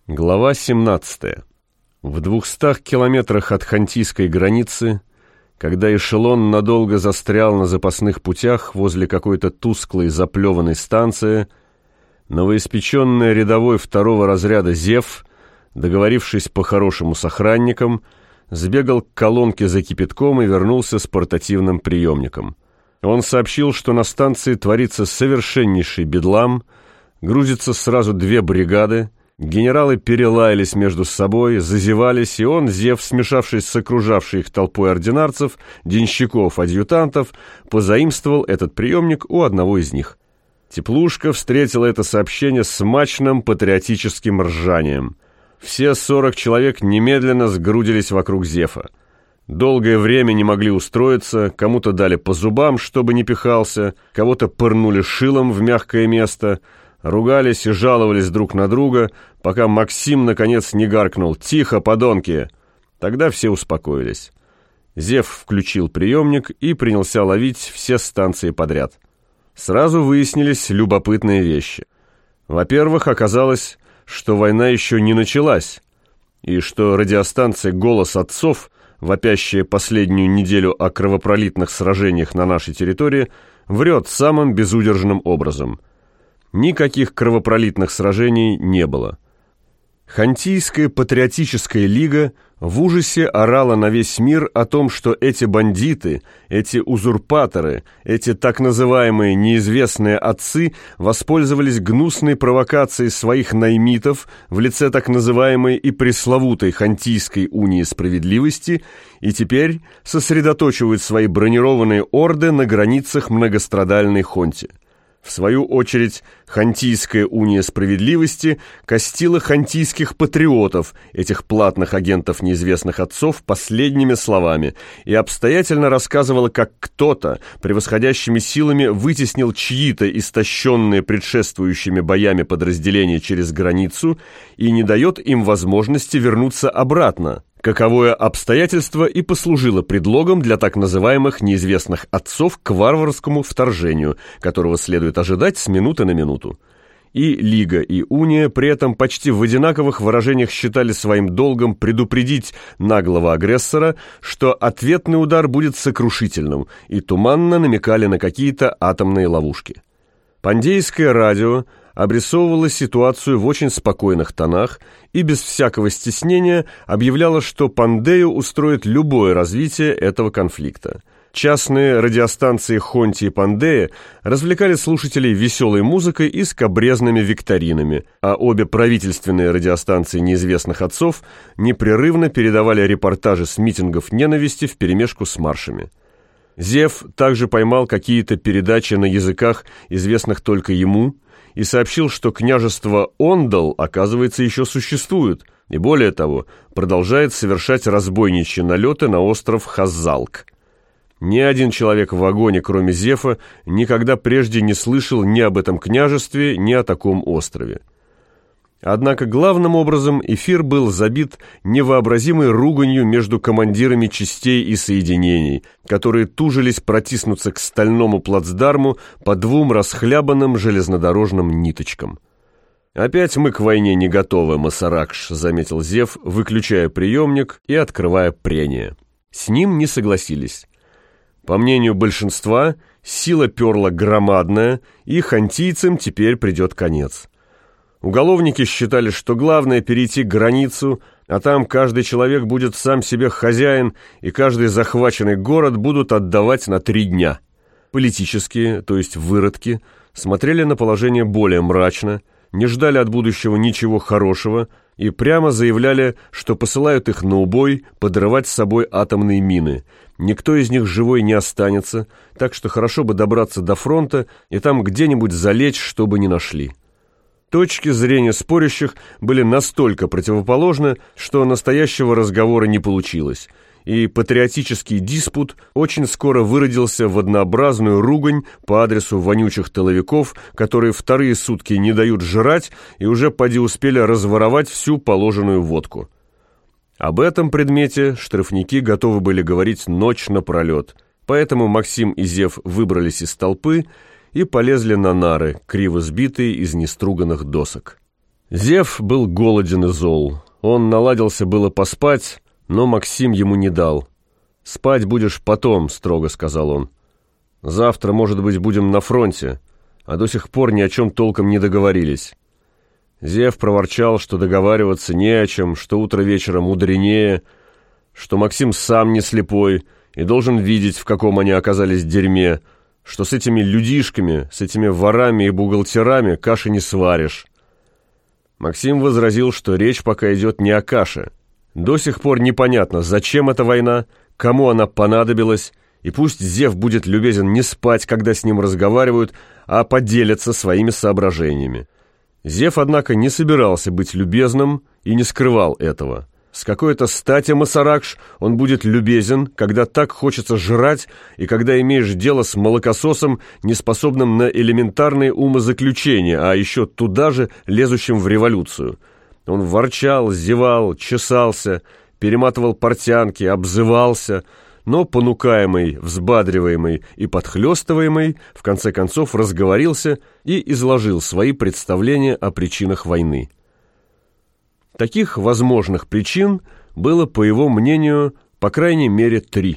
Глава 17. В 200 километрах от хантийской границы, когда эшелон надолго застрял на запасных путях возле какой-то тусклой заплеванной станции, новоиспеченный рядовой второго разряда Зев, договорившись по-хорошему с охранником, сбегал к колонке за кипятком и вернулся с портативным приемником. Он сообщил, что на станции творится совершеннейший бедлам, грузится сразу 2 бригады, генералы перелаялись между собой, зазевались, и он, Зев, смешавшись с окружавшей их толпой ординарцев, денщиков, адъютантов, позаимствовал этот приемник у одного из них. Теплушка встретила это сообщение смачным патриотическим ржанием. Все 40 человек немедленно сгрудились вокруг Зефа. Долгое время не могли устроиться, кому-то дали по зубам, чтобы не пихался, кого-то пырнули шилом в мягкое место, ругались и жаловались друг на друга, пока Максим наконец не гаркнул: «Тихо, подонки!». Тогда все успокоились. Зев включил приемник и принялся ловить все станции подряд. Сразу выяснились любопытные вещи. Во-первых, оказалось, что война еще не началась, и что радиостанция «Голос отцов», вопящая последнюю неделю о кровопролитных сражениях на нашей территории, врет самым безудержным образом. Никаких кровопролитных сражений не было. Хантийская патриотическая лига в ужасе орала на весь мир о том, что эти бандиты, эти узурпаторы, эти так называемые неизвестные отцы воспользовались гнусной провокацией своих наймитов в лице так называемой и пресловутой Хантийской унии справедливости и теперь сосредоточивают свои бронированные орды на границах многострадальной Хонти. В свою очередь, Хантийская уния справедливости костила хантийских патриотов, этих платных агентов неизвестных отцов, последними словами и обстоятельно рассказывала, как кто-то превосходящими силами вытеснил чьи-то истощенные предшествующими боями подразделения через границу и не дает им возможности вернуться обратно. Каковое обстоятельство и послужило предлогом для так называемых неизвестных отцов к варварскому вторжению, которого следует ожидать с минуты на минуту. И Лига, и Уния при этом почти в одинаковых выражениях считали своим долгом предупредить наглого агрессора, что ответный удар будет сокрушительным, и туманно намекали на какие-то атомные ловушки. Пандейское радио обрисовывала ситуацию в очень спокойных тонах и без всякого стеснения объявляла, что Пандею устроит любое развитие этого конфликта. Частные радиостанции Хонти и Пандея развлекали слушателей веселой музыкой и скабрезными викторинами, а обе правительственные радиостанции неизвестных отцов непрерывно передавали репортажи с митингов ненависти вперемешку с маршами. Зев также поймал какие-то передачи на языках, известных только ему, и сообщил, что княжество Ондал, оказывается, еще существует, и более того, продолжает совершать разбойничьи налеты на остров Хаззалк. Ни один человек в вагоне, кроме Зефа, никогда прежде не слышал ни об этом княжестве, ни о таком острове. Однако главным образом эфир был забит невообразимой руганью между командирами частей и соединений, которые тужились протиснуться к стальному плацдарму по 2 расхлябанным железнодорожным ниточкам. «Опять мы к войне не готовы, Масаракш», — заметил Зев, выключая приемник и открывая прение. С ним не согласились. По мнению большинства, сила перла громадная, и хантийцам теперь придет конец. Уголовники считали, что главное перейти границу, а там каждый человек будет сам себе хозяин, и каждый захваченный город будут отдавать на 3 дня. Политические, то есть выродки, смотрели на положение более мрачно, не ждали от будущего ничего хорошего и прямо заявляли, что посылают их на убой подрывать с собой атомные мины. Никто из них живой не останется, так что хорошо бы добраться до фронта и там где-нибудь залечь, чтобы не нашли. Точки зрения спорящих были настолько противоположны, что настоящего разговора не получилось, и патриотический диспут очень скоро выродился в однообразную ругань по адресу вонючих тыловиков, которые вторые сутки не дают жрать и уже поди успели разворовать всю положенную водку. Об этом предмете штрафники готовы были говорить ночь напролет, поэтому Максим и Зев выбрались из толпы и полезли на нары, криво сбитые из неструганных досок. Зев был голоден и зол. Он наладился было поспать, но Максим ему не дал. «Спать будешь потом», — строго сказал он. «Завтра, может быть, будем на фронте, а до сих пор ни о чем толком не договорились». Зев проворчал, что договариваться не о чем, что утро вечера мудренее, что Максим сам не слепой и должен видеть, в каком они оказались дерьме, что с этими людишками, с этими ворами и бухгалтерами каши не сваришь. Максим возразил, что речь пока идет не о каше. До сих пор непонятно, зачем эта война, кому она понадобилась, и пусть Зев будет любезен не спать, когда с ним разговаривают, а поделиться своими соображениями. Зев, однако, не собирался быть любезным и не скрывал этого. С какой-то стати, Мосаракш, он будет любезен, когда так хочется жрать и когда имеешь дело с молокососом, неспособным на элементарные умозаключения, а еще туда же лезущим в революцию. Он ворчал, зевал, чесался, перематывал портянки, обзывался, но, понукаемый, взбадриваемый и подхлестываемый, в конце концов разговорился и изложил свои представления о причинах войны. Таких возможных причин было, по его мнению, по крайней мере 3.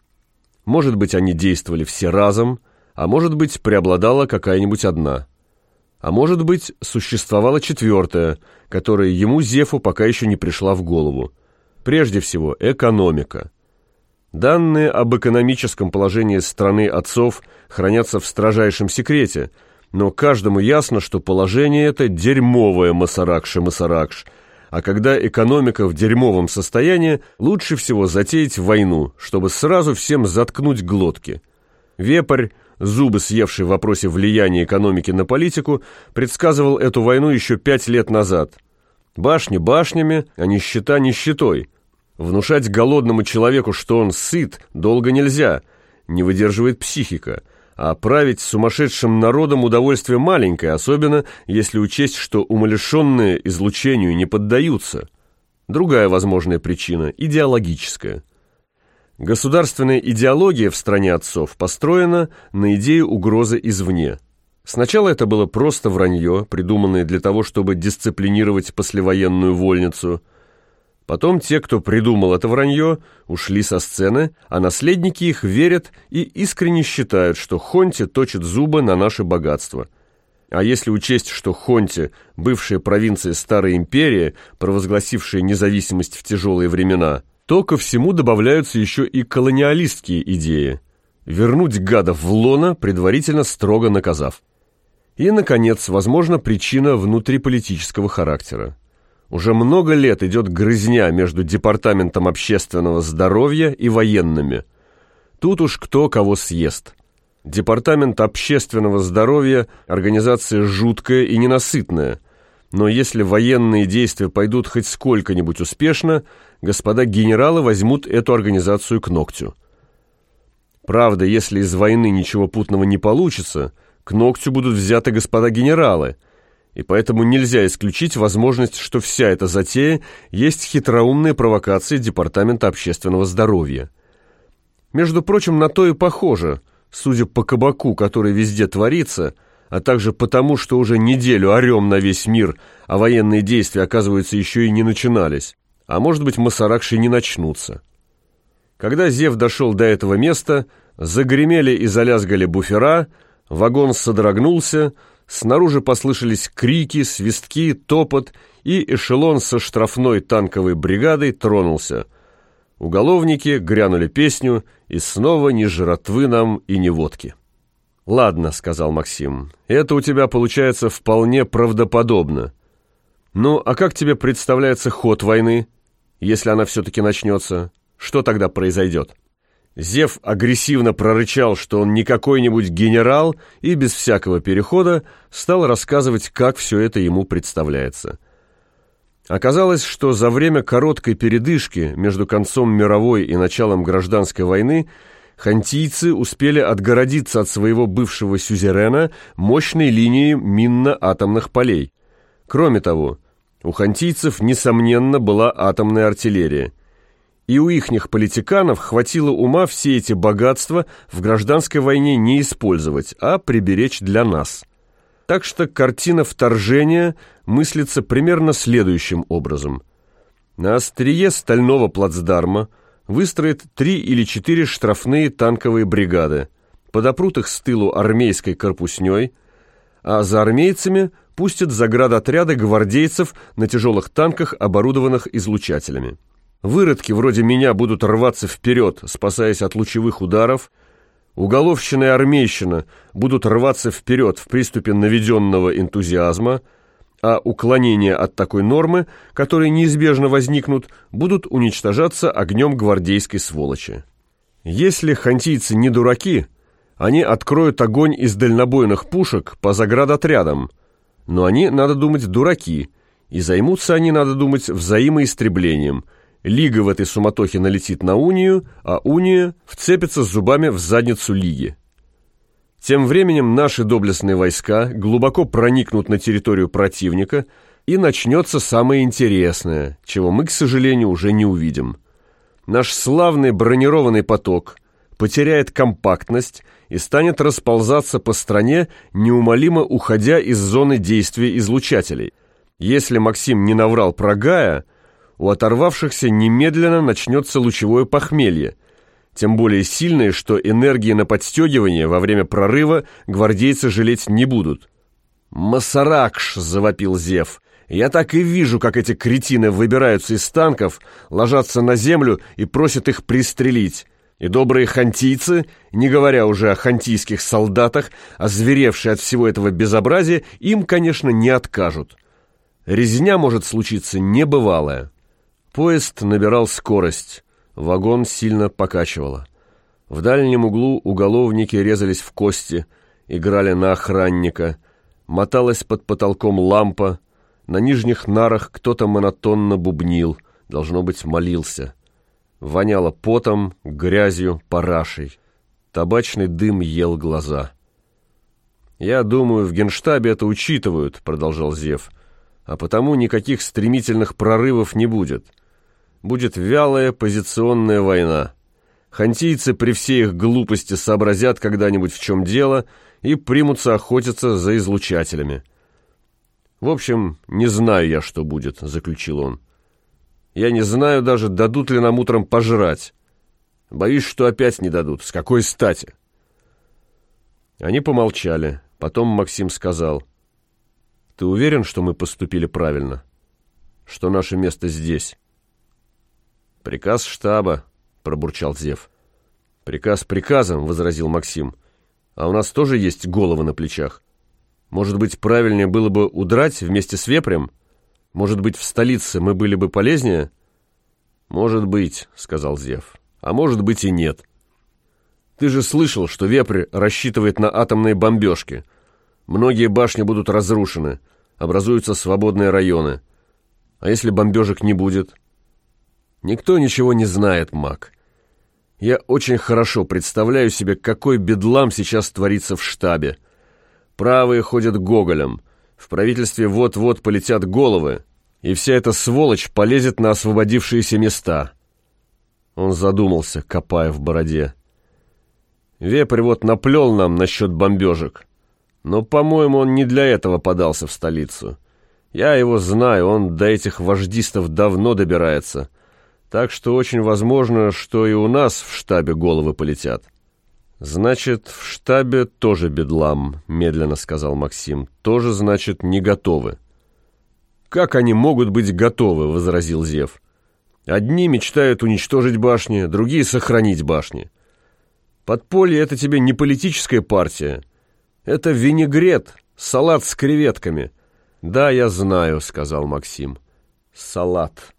Может быть, они действовали все разом, а может быть, преобладала какая-нибудь одна. А может быть, существовала 4-я, которая ему, Зеву, пока еще не пришла в голову. Прежде всего, экономика. Данные об экономическом положении страны отцов хранятся в строжайшем секрете, но каждому ясно, что положение это дерьмовое, Мосаракш, а когда экономика в дерьмовом состоянии, лучше всего затеять войну, чтобы сразу всем заткнуть глотки. Вепрь, зубы съевший в вопросе влияния экономики на политику, предсказывал эту войну еще 5 лет назад. Башни башнями, а нищета нищетой. Внушать голодному человеку, что он сыт, долго нельзя, не выдерживает психика. А править сумасшедшим народом удовольствие маленькое, особенно если учесть, что умалишенные излучению не поддаются. Другая возможная причина – идеологическая. Государственная идеология в стране отцов построена на идее угрозы извне. Сначала это было просто вранье, придуманное для того, чтобы дисциплинировать послевоенную вольницу. Потом те, кто придумал это вранье, ушли со сцены, а наследники их верят и искренне считают, что Хонти точит зубы на наше богатство. А если учесть, что Хонти – бывшая провинция Старой империи, провозгласившая независимость в тяжелые времена, то ко всему добавляются еще и колониалистские идеи – вернуть гадов в лоно, предварительно строго наказав. И, наконец, возможна причина внутриполитического характера. Уже много лет идет грызня между Департаментом общественного здоровья и военными. Тут уж кто кого съест. Департамент общественного здоровья – организация жуткая и ненасытная. Но если военные действия пойдут хоть сколько-нибудь успешно, господа генералы возьмут эту организацию к ногтю. Правда, если из войны ничего путного не получится, к ногтю будут взяты господа генералы – и поэтому нельзя исключить возможность, что вся эта затея есть хитроумные провокации Департамента общественного здоровья. Между прочим, на то и похоже, судя по кабаку, который везде творится, а также потому, что уже неделю орем на весь мир, а военные действия, оказывается, еще и не начинались, а может быть, Мосаракши не начнутся. Когда Зев дошел до этого места, загремели и залязгали буфера, вагон содрогнулся, снаружи послышались крики, свистки, топот, и эшелон со штрафной танковой бригадой тронулся. Уголовники грянули песню, и снова ни жратвы нам и ни водки. «Ладно», — сказал Максим, — «это у тебя получается вполне правдоподобно. Ну, а как тебе представляется ход войны, если она все-таки начнется? Что тогда произойдет?» Зев агрессивно прорычал, что он не какой-нибудь генерал, и без всякого перехода стал рассказывать, как все это ему представляется. Оказалось, что за время короткой передышки между концом мировой и началом гражданской войны хантийцы успели отгородиться от своего бывшего сюзерена мощной линией минно-атомных полей. Кроме того, у хантийцев, несомненно, была атомная артиллерия. И у ихних политиканов хватило ума все эти богатства в гражданской войне не использовать, а приберечь для нас. Так что картина вторжения мыслится примерно следующим образом. На острие стального плацдарма выстроят 3 или 4 штрафные танковые бригады, подопрут их с тылу армейской корпусней, а за армейцами пустят заградотряды гвардейцев на тяжелых танках, оборудованных излучателями. Выродки вроде меня будут рваться вперед, спасаясь от лучевых ударов, уголовщина и армейщина будут рваться вперед в приступе наведенного энтузиазма, а уклонения от такой нормы, которые неизбежно возникнут, будут уничтожаться огнем гвардейской сволочи. Если хантийцы не дураки, они откроют огонь из дальнобойных пушек по заградотрядам, но они, надо думать, дураки, и займутся они, надо думать, взаимоистреблением. Лига в этой суматохе налетит на унию, а уния вцепится зубами в задницу лиги. Тем временем наши доблестные войска глубоко проникнут на территорию противника, и начнется самое интересное, чего мы, к сожалению, уже не увидим. Наш славный бронированный поток потеряет компактность и станет расползаться по стране, неумолимо уходя из зоны действия излучателей. Если Максим не наврал про Гая, у оторвавшихся немедленно начнется лучевое похмелье, тем более сильное, что энергии на подстегивание во время прорыва гвардейцы жалеть не будут. «Масаракш!» — завопил Зев. «Я так и вижу, как эти кретины выбираются из танков, ложатся на землю и просят их пристрелить. И добрые хантийцы, не говоря уже о хантийских солдатах, озверевшие от всего этого безобразия, им, конечно, не откажут. Резня может случиться небывалая». Поезд набирал скорость. Вагон сильно покачивало. В дальнем углу уголовники резались в кости, играли на охранника. Моталась под потолком лампа. На нижних нарах кто-то монотонно бубнил, должно быть, молился. Воняло потом, грязью, парашей. Табачный дым ел глаза. «Я думаю, в Генштабе это учитывают», — продолжал Зев. «А потому никаких стремительных прорывов не будет. Будет вялая позиционная война. Хантийцы при всей их глупости сообразят когда-нибудь, в чем дело, и примутся охотиться за излучателями. В общем, не знаю я, что будет», — заключил он. «Я не знаю даже, дадут ли нам утром пожрать. Боюсь, что опять не дадут. С какой стати?» Они помолчали. Потом Максим сказал: «Ты уверен, что мы поступили правильно? Что наше место здесь?» «Приказ штаба», — пробурчал Зев. «Приказ приказом», — возразил Максим. «А у нас тоже есть головы на плечах. Может быть, правильнее было бы удрать вместе с Вепрем? Может быть, в столице мы были бы полезнее?» «Может быть», — сказал Зев. «А может быть и нет. Ты же слышал, что Вепрь рассчитывает на атомные бомбежки. Многие башни будут разрушены, образуются свободные районы. А если бомбежек не будет?» «Никто ничего не знает, Мак. Я очень хорошо представляю себе, какой бедлам сейчас творится в штабе. Правые ходят гоголем, в правительстве вот-вот полетят головы, и вся эта сволочь полезет на освободившиеся места». Он задумался, копая в бороде. «Вепрь вот наплел нам насчет бомбежек. Но, по-моему, он не для этого подался в столицу. Я его знаю, он до этих вождистов давно добирается. Так что очень возможно, что и у нас в штабе головы полетят». «Значит, в штабе тоже бедлам», — медленно сказал Максим. «Тоже, значит, не готовы». «Как они могут быть готовы?» — возразил Зев. «Одни мечтают уничтожить башни, другие — сохранить башни. Подполье — это тебе не политическая партия. Это винегрет, салат с креветками». «Да, я знаю», — сказал Максим. «Салат».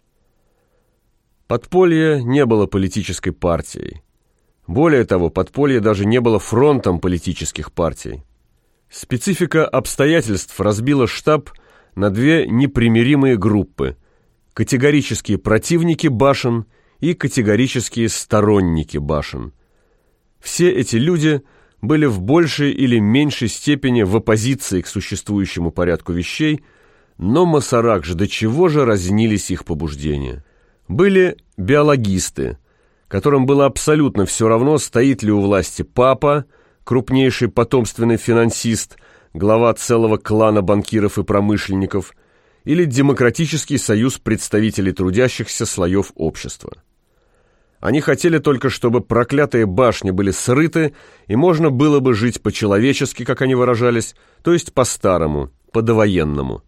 Подполье не было политической партией. Более того, подполье даже не было фронтом политических партий. Специфика обстоятельств разбила штаб на две непримиримые группы: категорические противники башен и категорические сторонники башен. Все эти люди были в большей или меньшей степени в оппозиции к существующему порядку вещей, но Масаракш, до чего же разнились их побуждения. Были биологисты, которым было абсолютно все равно, стоит ли у власти папа, крупнейший потомственный финансист, глава целого клана банкиров и промышленников, или демократический союз представителей трудящихся слоев общества. Они хотели только, чтобы проклятые башни были срыты, и можно было бы жить по-человечески, как они выражались, то есть по-старому, по-довоенному.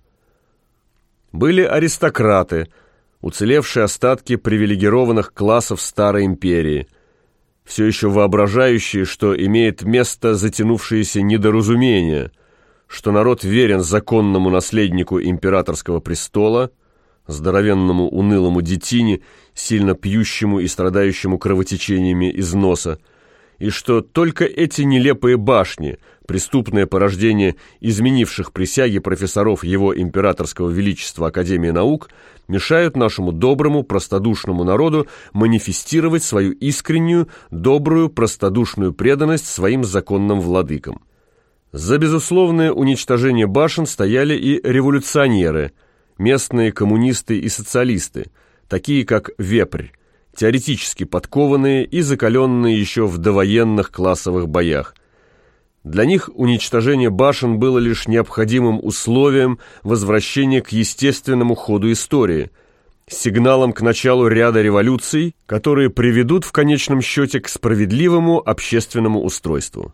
Были аристократы, уцелевшие остатки привилегированных классов Старой империи, все еще воображающие, что имеет место затянувшееся недоразумение, что народ верен законному наследнику императорского престола, здоровенному унылому детине, сильно пьющему и страдающему кровотечениями из носа, и что только эти нелепые башни, преступное порождение изменивших присяги профессоров его императорского величества Академии наук, мешают нашему доброму, простодушному народу манифестировать свою искреннюю, добрую, простодушную преданность своим законным владыкам. За безусловное уничтожение башен стояли и революционеры, местные коммунисты и социалисты, такие как Вепрь, теоретически подкованные и закаленные еще в довоенных классовых боях. Для них уничтожение башен было лишь необходимым условием возвращения к естественному ходу истории, сигналом к началу ряда революций, которые приведут в конечном счете к справедливому общественному устройству.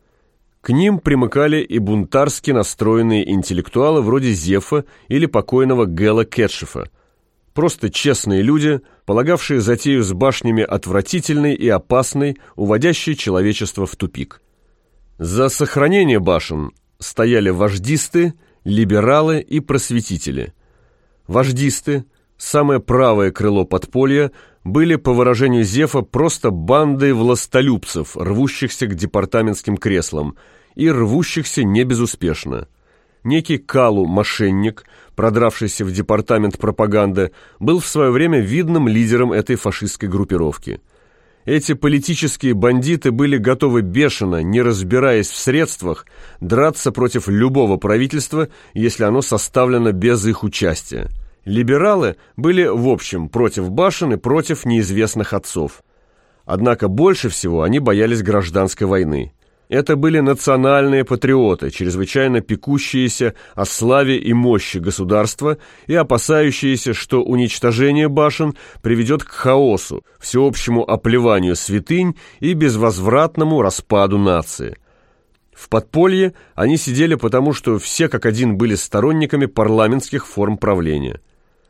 К ним примыкали и бунтарски настроенные интеллектуалы вроде Зефа или покойного Гэла Кетшефа, просто честные люди, полагавшие затею с башнями отвратительной и опасной, уводящей человечество в тупик. За сохранение башен стояли вождисты, либералы и просветители. Вождисты, самое правое крыло подполья, были, по выражению Зефа, просто бандой властолюбцев, рвущихся к департаментским креслам, и рвущихся не безуспешно. Некий Калу-мошенник, продравшийся в департамент пропаганды, был в свое время видным лидером этой фашистской группировки. Эти политические бандиты были готовы бешено, не разбираясь в средствах, драться против любого правительства, если оно составлено без их участия. Либералы были, в общем, против башен и против неизвестных отцов. Однако больше всего они боялись гражданской войны. Это были национальные патриоты, чрезвычайно пекущиеся о славе и мощи государства и опасающиеся, что уничтожение башен приведет к хаосу, всеобщему оплеванию святынь и безвозвратному распаду нации. В подполье они сидели потому, что все как один были сторонниками парламентских форм правления.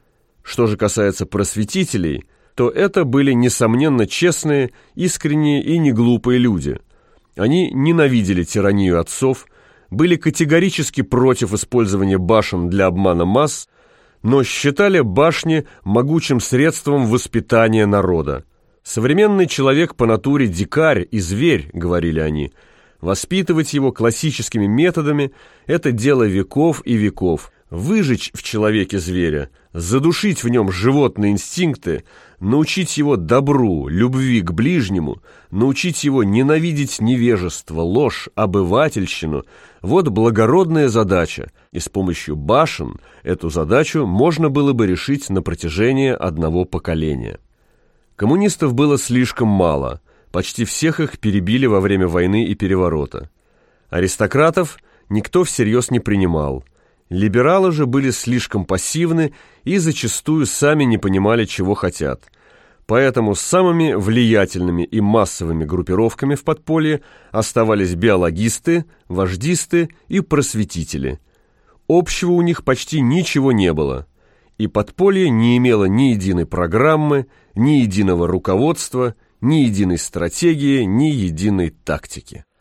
Что же касается просветителей, то это были, несомненно, честные, искренние и неглупые люди. Они ненавидели тиранию отцов, были категорически против использования башен для обмана масс, но считали башни могучим средством воспитания народа. «Современный человек по натуре дикарь и зверь», — говорили они. «Воспитывать его классическими методами — это дело веков и веков. Выжечь в человеке зверя, задушить в нем животные инстинкты, научить его добру, любви к ближнему, научить его ненавидеть невежество, ложь, обывательщину – вот благородная задача, и с помощью башен эту задачу можно было бы решить на протяжении одного поколения». Коммунистов было слишком мало, почти всех их перебили во время войны и переворота. Аристократов никто всерьез не принимал. Либералы же были слишком пассивны и зачастую сами не понимали, чего хотят. Поэтому самыми влиятельными и массовыми группировками в подполье оставались биологисты, вождисты и просветители. Общего у них почти ничего не было. И подполье не имело ни единой программы, ни единого руководства, ни единой стратегии, ни единой тактики.